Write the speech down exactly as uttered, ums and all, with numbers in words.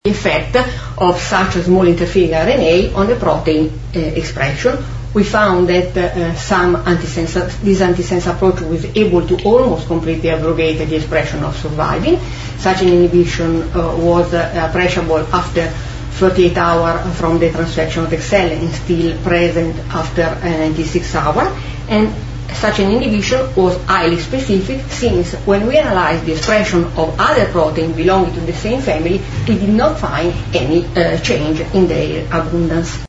the effect of such a small interfering R N A on the protein uh, expression. We found that uh, some antisense, this antisense approach was able to almost completely abrogate the expression of survivin. Such an inhibition uh, was uh, appreciable after thirty-eight hours from the transfection of the cell and still present after uh, ninety-six hours. And such an inhibition was highly specific, since when we analyzed the expression of other proteins belonging to the same family, we did not find any uh, change in their abundance.